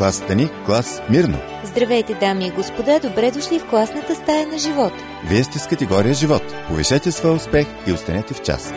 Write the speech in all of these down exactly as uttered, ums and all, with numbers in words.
класата ни Клас Мирно. Здравейте, дами и господа, добре дошли в класната стая на живота. Вие сте с категория живот. Повишете своя успех и останете в час.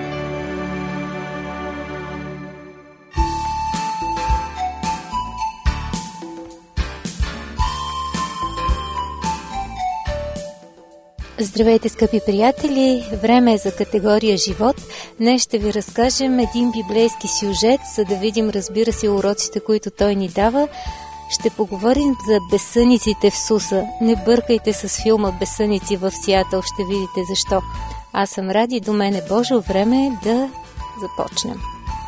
Здравейте, скъпи приятели! Време е за категория живот. Днес ще ви разкажем един библейски сюжет, за да видим, разбира се, уроците, които той ни дава. Ще поговорим за безсъниците в Суса. Не бъркайте с филма "Безсъници в Сиатъл", ще видите защо. Аз съм Ради, до мен е Божо. Време е да започнем.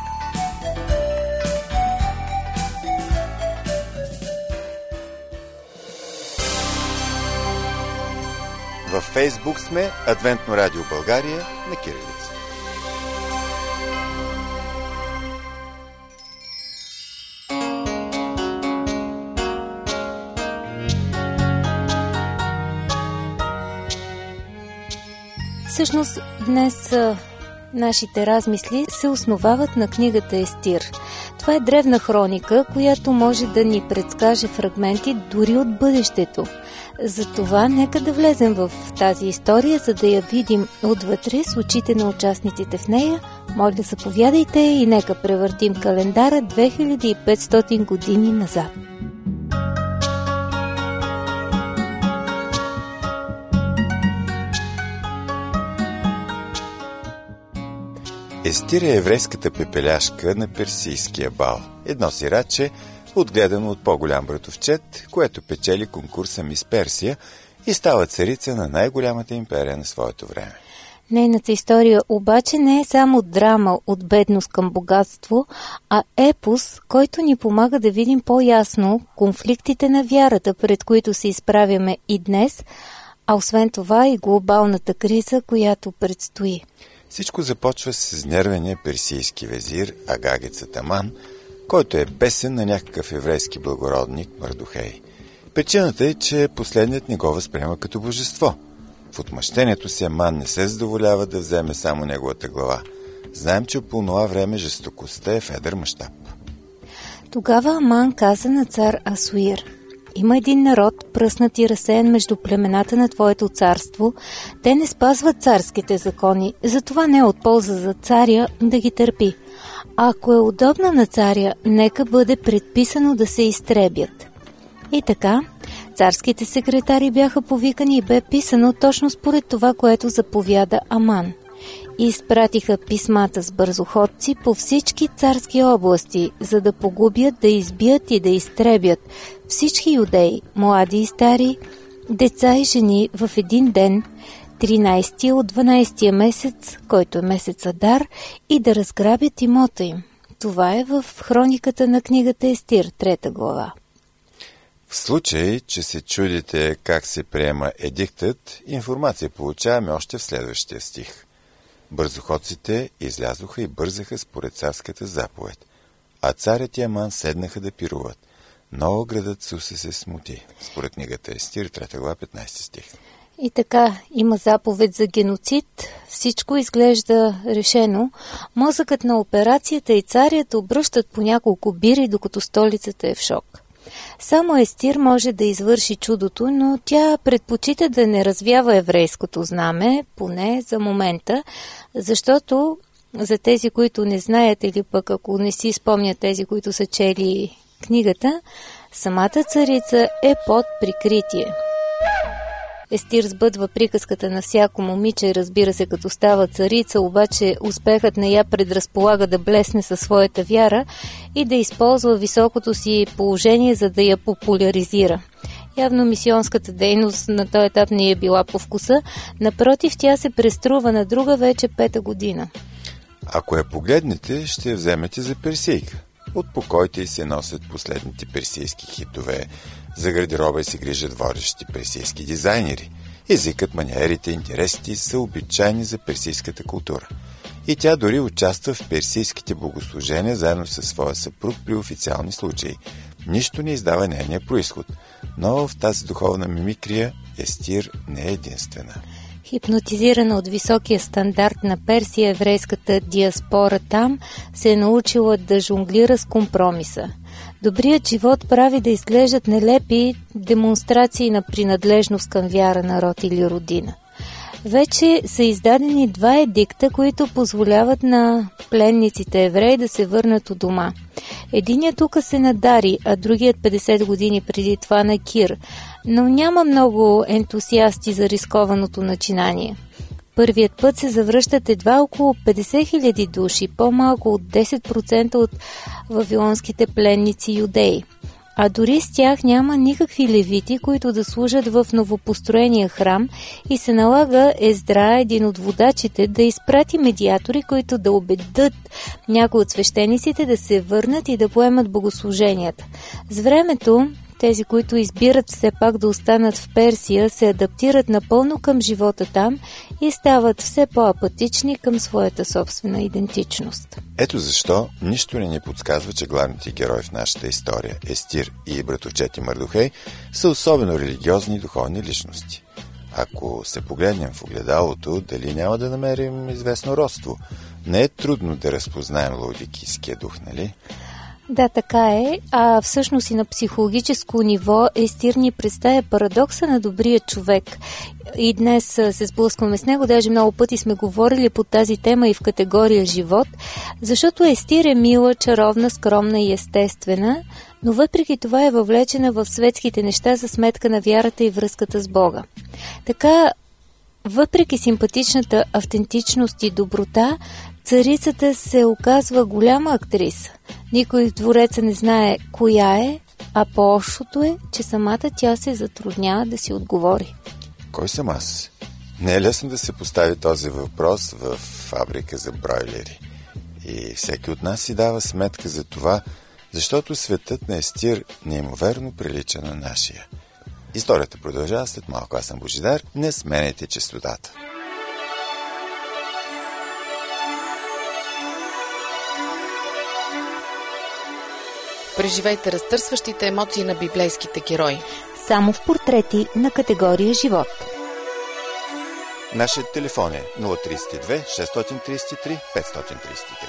Във Фейсбук сме Адвентно радио България на кирилица. Всъщност, днес нашите размисли се основават на книгата Естир. Това е древна хроника, която може да ни предскаже фрагменти дори от бъдещето. Затова нека да влезем в тази история, за да я видим отвътре с очите на участниците в нея. Моля, заповядайте и нека превъртим календара две хиляди и петстотин години назад. Естир е еврейската пепеляшка на персийския бал. Едно сираче, отгледано от по-голям братовчет, което печели конкурса Мис Персия и става царица на най-голямата империя на своето време. Нейната история обаче не е само драма от бедност към богатство, а епос, който ни помага да видим по-ясно конфликтите на вярата, пред които се изправяме и днес, а освен това и глобалната криза, която предстои. Всичко започва с изнервения персийски везир Агагец Атаман, който е бесен на някакъв еврейски благородник Мардухей. Причината е, че последният не го възприема като божество. В отмъщението си Аман не се задоволява да вземе само неговата глава. Знаем, че по това време жестокостта е в едър мащаб. Тогава Аман каза на цар Асуир: "Има един народ, пръснат и разсеян между племената на твоето царство. Те не спазват царските закони, затова не е от полза за царя да ги търпи. А ако е удобно на царя, нека бъде предписано да се изтребят." И така, царските секретари бяха повикани и бе писано точно според това, което заповяда Аман. И изпратиха писмата с бързоходци по всички царски области, за да погубят, да избият и да изтребят всички юдеи, млади и стари, деца и жени в един ден, тринайсети от дванайсетия месец, който е месец Адар, и да разграбят имота им. Това е в хрониката на книгата Естир, трета глава. В случай, че се чудите как се приема едиктът, информация получаваме още в следващия стих. Бързоходците излязоха и бързаха според царската заповед, а царят и Аман седнаха да пируват. Но градът Суса се смути. Според книгата Естир, трета глава, петнайсети стих. И така, има заповед за геноцид, всичко изглежда решено. Мозъкът на операцията и царят обръщат по няколко бири, докато столицата е в шок. Само Естир може да извърши чудото, но тя предпочита да не развява еврейското знаме, поне за момента, защото за тези, които не знаят, или пък ако не си спомнят тези, които са чели книгата, самата царица е под прикритие. Естир сбъдва приказката на всяко момиче, разбира се, като става царица, обаче успехът не я предразполага да блесне със своята вяра и да използва високото си положение, за да я популяризира. Явно мисионската дейност на този етап не е била по вкуса, напротив, тя се преструва на друга вече пета година. Ако я погледнете, ще я вземете за персийка. От покойте й се носят последните персийски хитове. За гардероба се грижат водещи персийски дизайнери. Езикът, маниерите, интересите са обичайни за персийската култура. И тя дори участва в персийските богослужения заедно със своя съпруг при официални случаи. Нищо не издава нейния произход, но в тази духовна мимикрия Естир не е единствена. Хипнотизирана от високия стандарт на Персия, еврейската диаспора там се е научила да жонглира с компромиса. Добрият живот прави да изглеждат нелепи демонстрации на принадлежност към вяра, народ или родина. Вече са издадени два едикта, които позволяват на пленниците евреи да се върнат у дома. Единият тук се на Дарий, а другият петдесет години преди това на Кир, но няма много ентусиасти за рискованото начинание. Първият път се завръщат едва около петдесет хиляди души, по-малко от десет процента от вавилонските пленници юдеи. А дори с тях няма никакви левити, които да служат в новопостроения храм, и се налага Ездра, един от водачите, да изпрати медиатори, които да убедят някои от свещениците да се върнат и да поемат богослуженията. С времето тези, които избират все пак да останат в Персия, се адаптират напълно към живота там и стават все по-апатични към своята собствена идентичност. Ето защо нищо не ни подсказва, че главните герои в нашата история, Естир и братовчети Мардохей, са особено религиозни и духовни личности. Ако се погледнем в огледалото, дали няма да намерим известно родство? Не е трудно да разпознаем лаодикийския дух, нали? Да, така е, а всъщност и на психологическо ниво Естир ни представя парадокса на добрия човек. И днес се сблъскваме с него, даже много пъти сме говорили по тази тема и в категория живот, защото Естир е мила, чаровна, скромна и естествена, но въпреки това е въвлечена в светските неща за сметка на вярата и връзката с Бога. Така, въпреки симпатичната автентичност и доброта, царицата се оказва голяма актриса. Никой в двореца не знае коя е, а по-лошото е, че самата тя се затруднява да си отговори. Кой съм аз? Не е лесно да се постави този въпрос в фабрика за бройлери. И всеки от нас си дава сметка за това, защото светът на Естир неимоверно прилича на нашия. Историята продължава след малко. Аз съм Божидар. Не сменяйте честотата. Преживейте разтърсващите емоции на библейските герои. Само в портрети на категория живот. Нашият телефон е нула три две шест три три пет три три.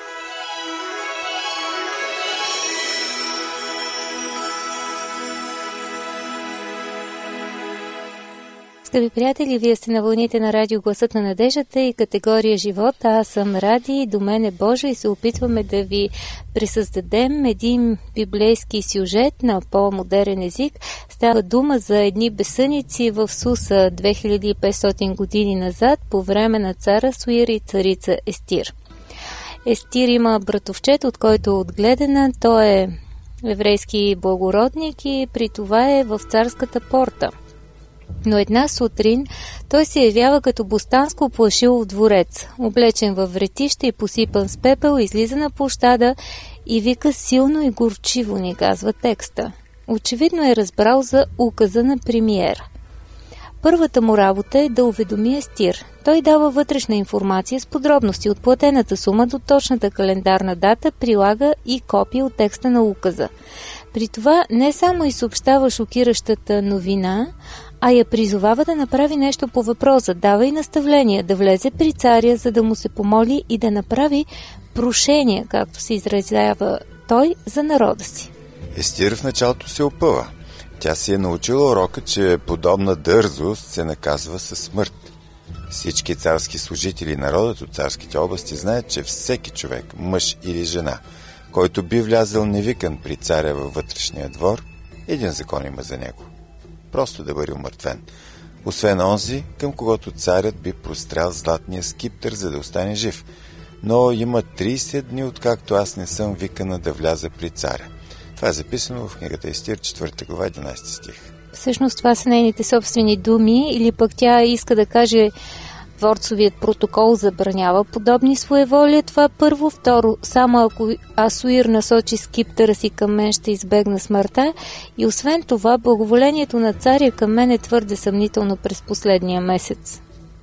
Скъпи приятели, вие сте на вълните на радио Гласът на надеждата и категория живот. Аз съм Ради, до мен е Божа и се опитваме да ви присъздадем един библейски сюжет на по-модерен език. Става дума за едни безсъници в Суса две хиляди и петстотин години назад по време на цар Асуир и царица Естир. Естир има братовчет, от който е отгледана. Той е еврейски благородник и при това е в царската порта. Но една сутрин той се явява като бостанско плашило в дворец, облечен във вретища и посипан с пепел, излиза на площада и вика силно и горчиво, ни казва текста. Очевидно е разбрал за указа на премиера. Първата му работа е да уведоми Естир. Той дава вътрешна информация с подробности от платената сума до точната календарна дата, прилага и копия от текста на указа. При това не само и съобщава шокиращата новина, а я призовава да направи нещо по въпроса, дава и наставления да влезе при царя, за да му се помоли и да направи прошение, както се изразява той, за народа си. Естир в началото се опъва. Тя си е научила урока, че подобна дързост се наказва със смърт. Всички царски служители и народът от царските области знаят, че всеки човек, мъж или жена, който би влязъл невикан при царя във вътрешния двор, един закон има за него. Просто да бъде умъртвен. Освен онзи, към когото царят би прострял златния скиптър, за да остане жив. Но има трийсет дни, откакто аз не съм викана да вляза при царя. Това е записано в книгата Естир, четвърта глава, единайсети стих. Всъщност това са нейните собствени думи, или пък тя иска да каже: дворцовият протокол забранява подобни своеволия. Това първо. Второ, само ако Асуир насочи скиптъра си към мен, ще избегна смъртта. И освен това, благоволението на царя към мен е твърде съмнително през последния месец.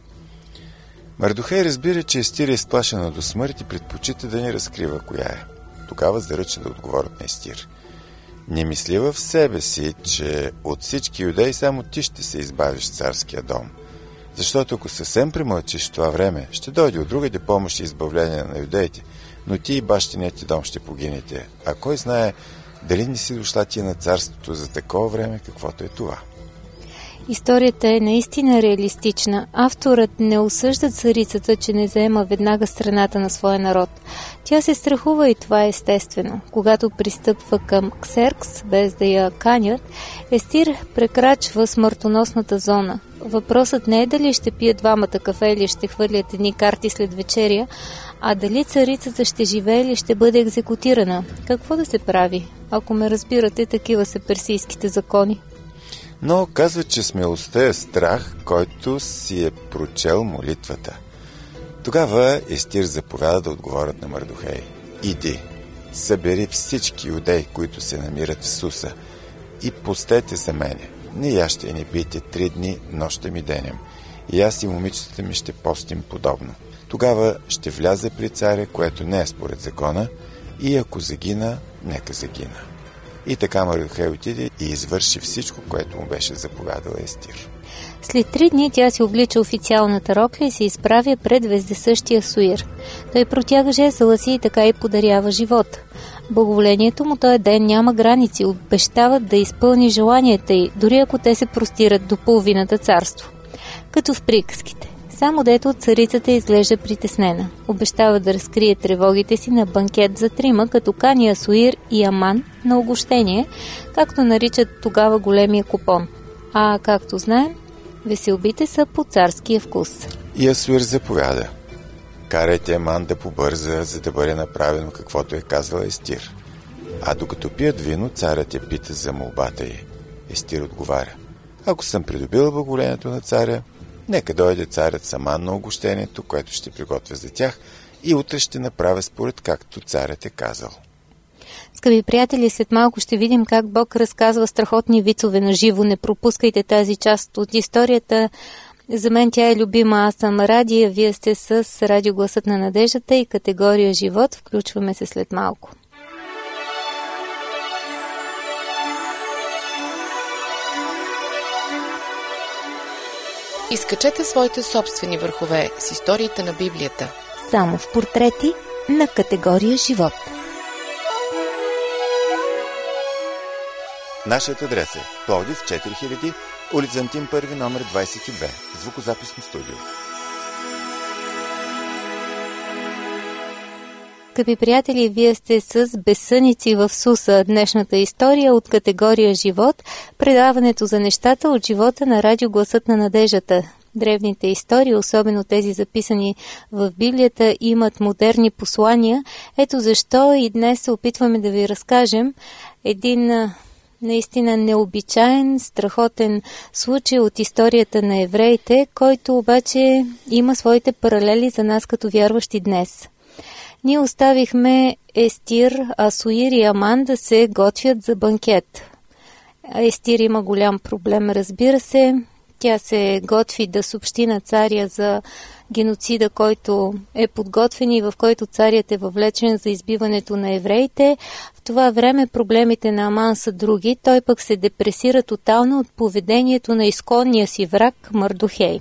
Мардохей разбира, че Естир е изплашена до смърт и предпочита да не разкрива коя е. Тогава заръча да отговорят на Естир. Не мисли в себе си, че от всички юдеи само ти ще се избавиш в царския дом. Защото ако съвсем премълчиш в това време, ще дойде от другаде помощ и избавление на юдеите, но ти и бащиният ти дом ще погинете. А кой знае Дали не си дошла ти на царството за такова време, каквото е това? Историята е наистина реалистична. Авторът не осъжда царицата, че не заема веднага страната на своя народ. Тя се страхува и това е естествено. Когато пристъпва към Ксеркс, без да я канят, Естир прекрачва смъртоносната зона. Въпросът не е дали ще пият двамата кафе или ще хвърлят едни карти след вечеря, а дали царицата ще живее или ще бъде екзекутирана. Какво да се прави? Ако ме разбирате, такива са персийските закони. Но казва, че смелостта е страх, който си е прочел молитвата. Тогава Естир заповяда да отговорят на Мардохей. Иди, събери всички юдеи, които се намират в Суса, и постете за мене. Не яще и не пийте три дни, нощем и денем. И аз и момичетата ми ще постим подобно. Тогава ще вляза при царя, което не е според закона, и ако загина, нека загина. И така Мардохей отиде и извърши всичко, което му беше заповядала Естир. След три дни тя си облича официалната рокля и се изправя пред вездесъщия Асуир. Той протяга жезъла си и така и подарява живот. Благоволението му този ден няма граници, обещават да изпълни желанията й, дори ако те се простират до половината царство. Като в приказките. Само дето царицата изглежда притеснена. Обещава да разкрие тревогите си на банкет за трима, като кани Асуир и Аман на угощение, както наричат тогава големия купон. А, както знаем, веселбите са по царския вкус. И Асуир заповяда. Карайте Аман да побърза, за да бъде направено каквото е казала Естир. А докато пият вино, царят я пита за молбата й. Естир отговаря. Ако съм придобила благоволението на царя, нека дойде царят с Аман на огощението, което ще приготвя за тях, и утре ще направя според както царят е казал. Скъпи приятели, след малко ще видим как Бог разказва страхотни вицове на живо. Не пропускайте тази част от историята. За мен тя е любима. Аз съм Радия, вие сте с Радио Гласът на надеждата и категория живот. Включваме се след малко. Изкачете своите собствени върхове с историите на Библията. Само в портрети на категория живот. Нашият адрес е Пловдив четири хиляди, улица Антим първи, номер двадесет и две, звукозаписно студио. Скъпи приятели, вие сте с Безсъници в Суса. Днешната история от категория живот, предаването за нещата от живота на Радио Гласът на надеждата. Древните истории, особено тези записани в Библията, имат модерни послания. Ето защо и днес се опитваме да ви разкажем един наистина необичаен, страхотен случай от историята на евреите, който обаче има своите паралели за нас като вярващи днес. Ние оставихме Естир, Асуир и Аман да се готвят за банкет. Естир има голям проблем, разбира се. Тя се готви да съобщи на царя за геноцида, който е подготвен и в който царят е въвлечен за избиването на евреите. В това време проблемите на Аман са други. Той пък се депресира тотално от поведението на изконния си враг Мардохей.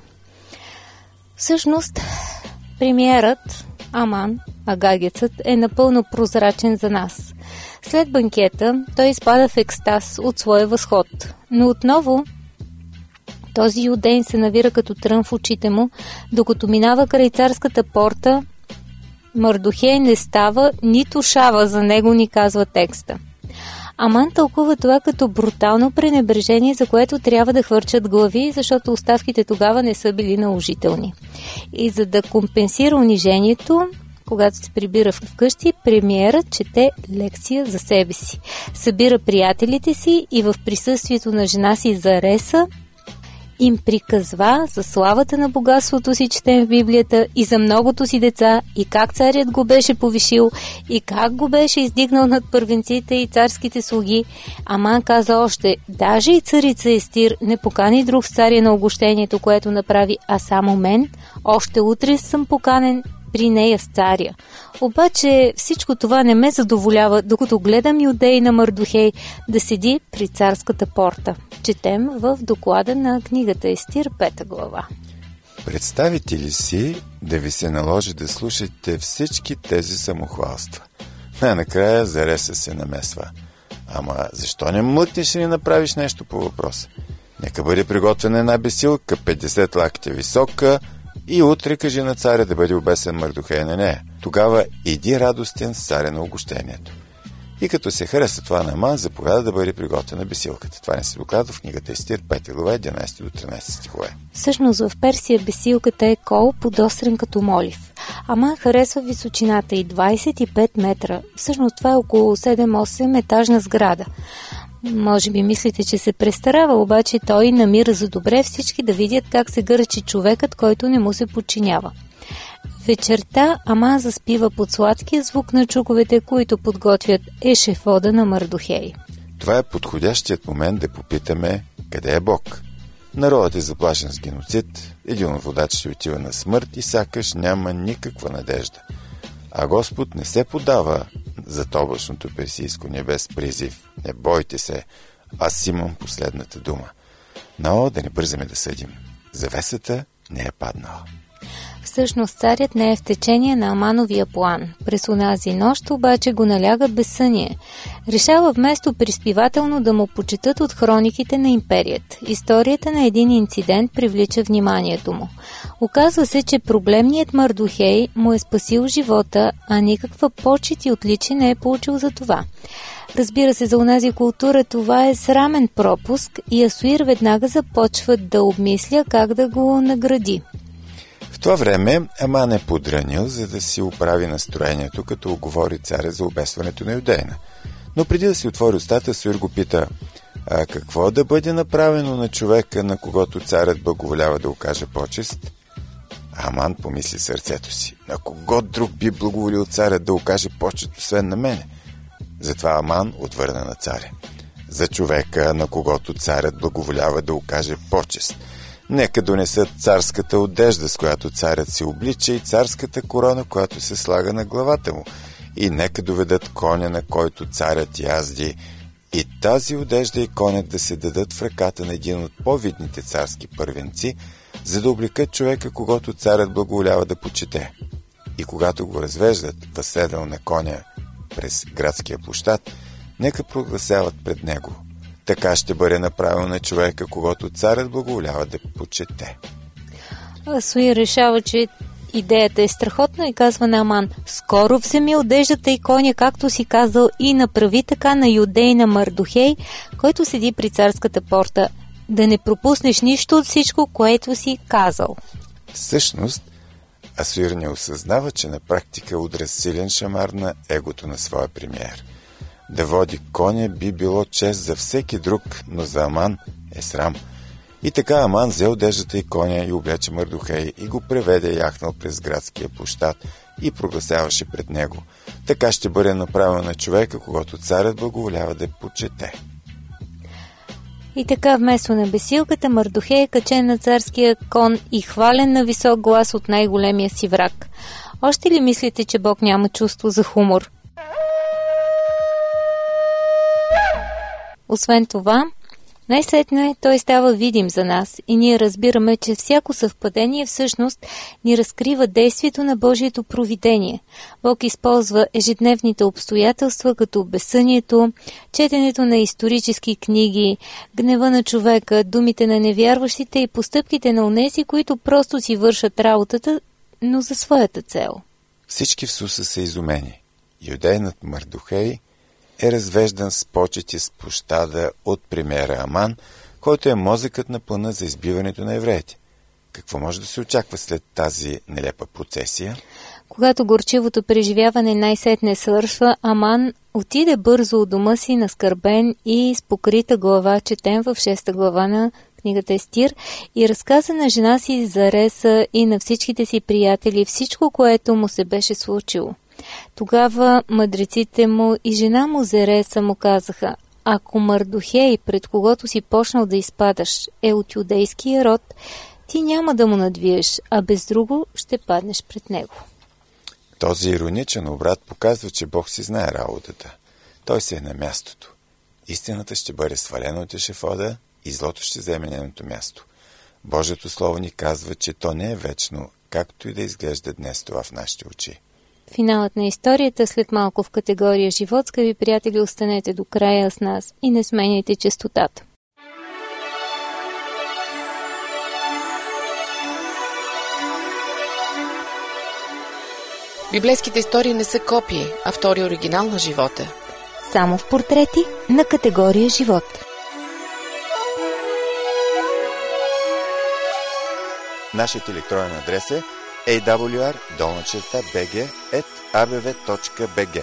Всъщност, премиерът Аман, агагецът, е напълно прозрачен за нас. След банкета той изпада в екстаз от своя възход. Но отново този юдейн се навира като трън в очите му, докато минава край царската порта. Мардохей не става, нито шава за него, ни казва текста. Аман тълкува това като брутално пренебрежение, за което трябва да хвърчат глави, защото оставките тогава не са били наложителни. И за да компенсира унижението, когато се прибира вкъщи, премиерът чете лекция за себе си. Събира приятелите си и в присъствието на жена си Зареса им приказва за славата на богатството си, четем в Библията, и за многото си деца, и как царят го беше повишил, и как го беше издигнал над първенците и царските слуги. Аман каза още, даже и царица Естир не покани друг с царя на огощението, което направи, а само мен. Още утре съм поканен при нея с царя. Обаче всичко това не ме задоволява, докато гледам юдеи на Мардохей да седи при царската порта. Четем в доклада на книгата Естир, пета глава. Представите ли си да ви се наложи да слушате всички тези самохвалства? Най-накрая Зареса се намесва. Ама защо не млъкнеш и не направиш нещо по въпроса? Нека бъде приготвена една бесилка, петдесет лактя висока, и утре кажи на царя да бъде обесен Мардухей на нея. Тогава иди радостен с царя на огощението. И като се хареса това на Аман, заповяда да бъде приготвена бесилката. Това не се докладва в книгата Естир, пета глава, единадесети до тринадесети стихове. Всъщност в Персия бесилката е кол, подострен като молив. Аман харесва височината и двадесет и пет метра. Всъщност това е около седем-осем етажна сграда. Може би мислите, че се престарава, обаче той намира за добре всички да видят как се гърчи човекът, който не му се подчинява. Вечерта Аман заспива под сладкия звук на чуковете, които подготвят ешефода на Мардухей. Това е подходящият момент да попитаме къде е Бог. Народът е заплашен с геноцид, един от водач ще отива на смърт и сякаш няма никаква надежда. А Господ не се подава за облачното персийско небе с призив: не бойте се, аз имам последната дума. Но да не бързаме да съдим. Завесата не е паднала. Всъщност царят не е в течение на Амановия план. През онази нощ обаче го наляга безсъние. Решава вместо приспивателно да му почетат от хрониките на империята. Историята на един инцидент привлича вниманието му. Оказва се, че проблемният Мардухей му е спасил живота, а никаква почет и отличие не е получил за това. Разбира се, за онази култура това е срамен пропуск и Асуир веднага започва да обмисля как да го награди. В това време Аман е подранил, за да си оправи настроението, като оговори царя за обесването на Юдейна. Но преди да си отвори устата, Асуир го пита: а какво да бъде направено на човека, на когото царят благоволява да окаже почест? Аман помисли сърцето си: на кого друг би благоволил царят да окаже почест, освен на мене? Затова Аман отвърна на царя: за човека, на когото царят благоволява да окаже почест, нека донесат царската одежда, с която царят се облича, и царската корона, която се слага на главата му, и нека доведат коня, на който царят язди, и тази одежда и конят да се дадат в ръката на един от по-видните царски първенци, за да облекат човека, когато царят благоволява да почете. И когато го развеждат, възседнал на коня през градския площад, нека прогласяват пред него: така ще бъде направено на човека, когато царят благоволява да почете. Асуир решава, че идеята е страхотна и казва на Аман: скоро вземи одеждата и коня, както си казал, и направи така на юдейна Мардухей, който седи при царската порта, да не пропуснеш нищо от всичко, което си казал. Всъщност, Асуир не осъзнава, че на практика удря силен шамар на егото на своя премиер. Да води коня би било чест за всеки друг, но за Аман е срам. И така Аман взе одеждата и коня и облече Мардухей и го преведе яхнал през градския площад и прогласяваше пред него: така ще бъде направено на човека, когато царят благоволява да почете. И така вместо на бесилката, Мардухей е качен на царския кон и хвален на висок глас от най-големия си враг. Още ли мислите, че Бог няма чувство за хумор? Освен това, най-сетне той става видим за нас и ние разбираме, че всяко съвпадение всъщност ни разкрива действието на Божието провидение. Бог използва ежедневните обстоятелства, като безсънието, четенето на исторически книги, гнева на човека, думите на невярващите и постъпките на онези, които просто си вършат работата, но за своята цел. Всички в Суса са изумени. Юдейнат Мардухей е развеждан с почети с площада от премиера Аман, който е мозъкът на плана за избиването на евреите. Какво може да се очаква след тази нелепа процесия? Когато горчивото преживяване най-сетне свършва, Аман отиде бързо от дома си наскърбен и с покрита глава, четем в шеста глава на книгата Естир, и разказа на жена си Зареса и на всичките си приятели всичко, което му се беше случило. Тогава мъдреците му и жена му Зереса му казаха: ако Мардухей, пред когото си почнал да изпадаш, е от юдейския род, ти няма да му надвиеш, а без друго ще паднеш пред него. Този ироничен обрат показва, че Бог си знае работата. Той си е на мястото. Истината ще бъде свалена от ешефода и злото ще вземе нейното място. Божието слово ни казва, че то не е вечно, както и да изглежда днес това в нашите очи. Финалът на историята след малко в категория живот. Скъпи приятели, останете до края с нас и не сменяйте честотата. Библейските истории не са копии, а втори оригинал на живота. Само в портрети на категория живот. Нашият електронен адрес е ей дабъл ю ар долна черта би джи ет а бе ве точка би джи.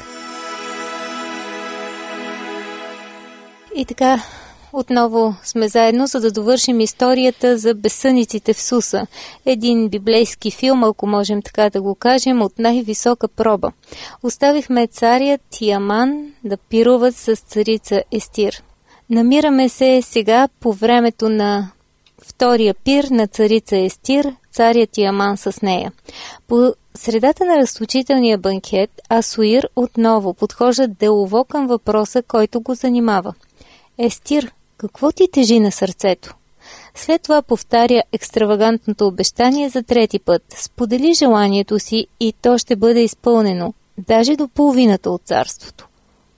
И така, отново сме заедно, за да довършим историята за безсъниците в Суса. Един библейски филм, ако можем така да го кажем, от най-висока проба. Оставихме царят и Аман да пируват с царица Естир. Намираме се сега по времето на втория пир на царица Естир, царят и Аман с нея. По средата на разточителния банкет Асуир отново подхожда делово към въпроса, който го занимава. Естир, какво ти тежи на сърцето? След това повтаря екстравагантното обещание за трети път. Сподели желанието си и то ще бъде изпълнено, даже до половината от царството.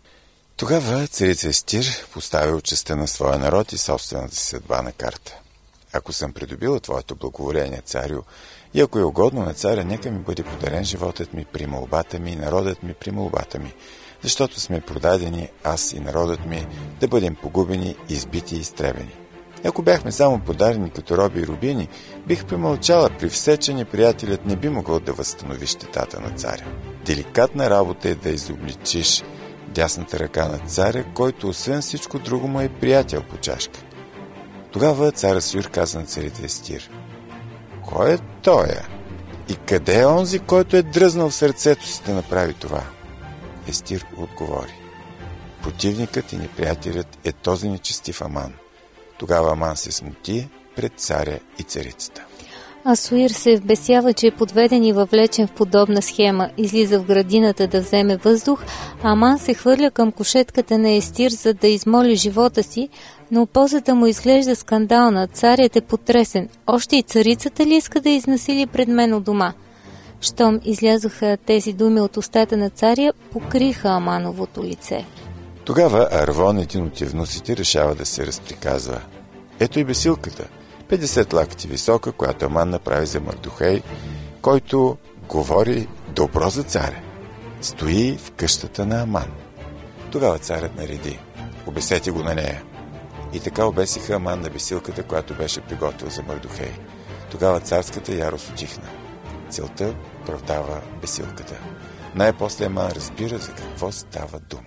Тогава царица Естир поставя честта на своя народ и собствената си съдба на карта. Ако съм придобила твоето благоволение, царю, и ако е угодно на царя, нека ми бъде подарен животът ми при молбата ми и народът ми при молбата ми, защото сме продадени, аз и народът ми, да бъдем погубени, избити и изтребени. Ако бяхме само подарени като роби и рубини, бих премълчала, при все, че неприятелят не би могъл да възстанови щетата на царя. Деликатна работа е да изобличиш дясната ръка на царя, който освен всичко друго му е приятел по чашка. Тогава цар Асуир каза на царите Естир: кой е тоя? И къде е онзи, който е дръзнал в сърцето си да направи това? Естир отговори: противникът и неприятелят е този нечестив Аман. Тогава Аман се смути пред царя и царицата. Асуир се вбесява, че е подведен и въвлечен в подобна схема. Излиза в градината да вземе въздух, а Аман се хвърля към кошетката на Естир, за да измоли живота си, но позата му изглежда скандална. Царят е потресен. Още и царицата ли иска да изнасили пред мен у дома? Щом излязоха тези думи от устата на царя, покриха Амановото лице. Тогава Арвон, един от евнусите, решава да се разприказва. Ето и бесилката, петдесет лакти висока, която Аман направи за Мардохей, който говори добро за царя. Стои в къщата на Аман. Тогава царят нареди: обесете го на нея. И така обесиха Аман на бесилката, която беше приготвил за Мардохей. Тогава царската ярост утихна. Целта оправдава бесилката. Най-после Аман разбира за какво става дума.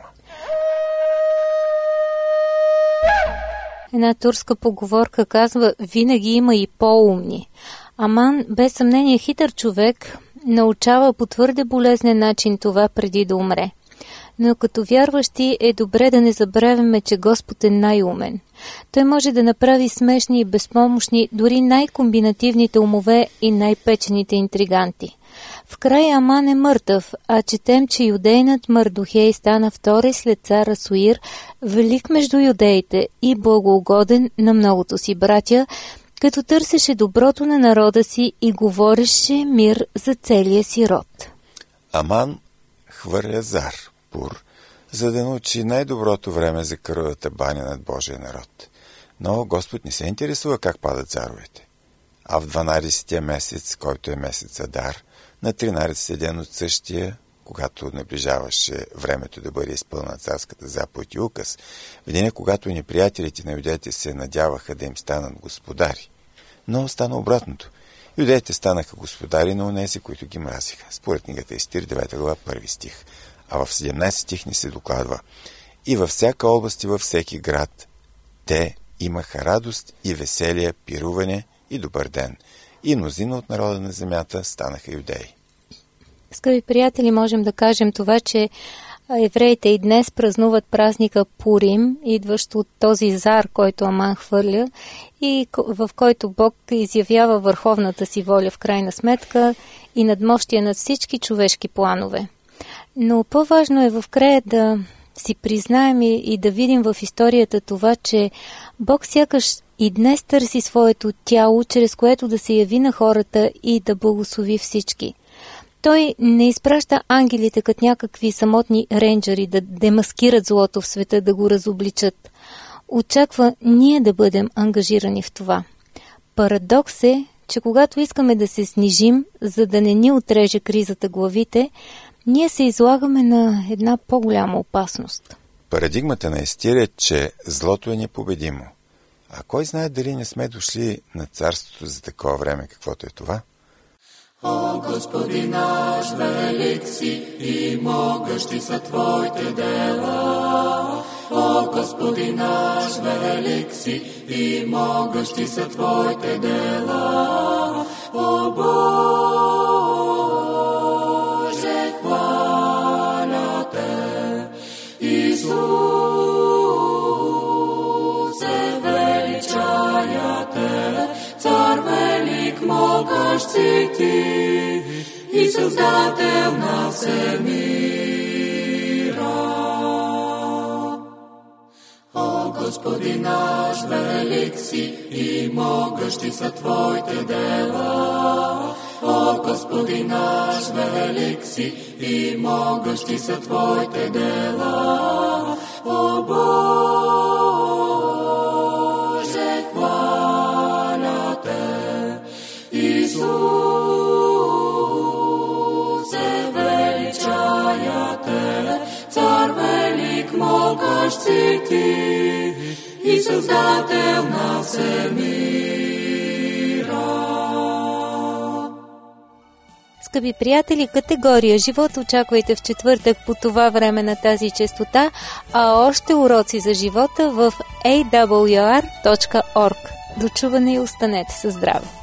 Една турска поговорка казва: винаги има и по-умни. Аман, без съмнение хитър човек, научава по твърде болезнен начин това преди да умре. Но като вярващи е добре да не забравяме, че Господ е най-умен. Той може да направи смешни и безпомощни дори най-комбинативните умове и най-печените интриганти. В края Аман е мъртъв, а четем, че юдейнат Мардохей стана втори след цар Асуир, велик между юдеите и благоугоден на многото си братя, като търсеше доброто на народа си и говореше мир за целия си род. Аман хвърля зар, пур, за да научи най-доброто време за кървата баня над Божия народ. Но Господ не се интересува как падат заровете. А в дванадесетия месец, който е месец Адар, на тринадесетия ден от същия, когато наближаваше времето да бъде изпълнена царската заповед и указ, в деня, когато неприятелите на юдеите се надяваха да им станат господари. Но стана обратното. Юдеите станаха господари на онези, които ги мразиха. Според книгата Естир, девета глава, първи стих. А в седемнадесети стих ни се докладва: и във всяка област и във всеки град те имаха радост и веселие, пируване и добър ден. И мнозина от народа на земята станаха юдеи. Скъпи приятели, можем да кажем това, че евреите и днес празнуват празника Пурим, идващ от този зар, който Аман хвърля и в който Бог изявява върховната си воля в крайна сметка и надмощие над всички човешки планове. Но по-важно е в края да си признаем и да видим в историята това, че Бог сякаш и днес търси своето тяло, чрез което да се яви на хората и да благослови всички. Той не изпраща ангелите като някакви самотни рейнджери да демаскират злото в света, да го разобличат. Очаква ние да бъдем ангажирани в това. Парадокс е, че когато искаме да се снижим, за да не ни отреже кризата главите, ние се излагаме на една по-голяма опасност. Парадигмата на Естир е, че злото е непобедимо. А кой знае дали не сме дошли на царството за такова време, каквото е това? О, Господи наш, велик си и могъщи са Твоите дела. О, Господи наш, велик си и могъщи са Твоите дела. О, Боже, хваля Те, Исусе, величая Те, Цар велик, могъщ си Ти и Създател на всемира. О, Господи наш, велик си и могъщи са Твоите дела. О, Господи наш, велик си и могъщи са Твоите дела. О, Боже, хваля Те, Исусе, величая Те, Цар велик, могъщ си Ти и Създател на всемира. Скъпи приятели, категория живот очаквайте в четвъртък по това време на тази честота, а още уроци за живота в ей дабъл ю ар точка орг. До чуване и останете със здраве!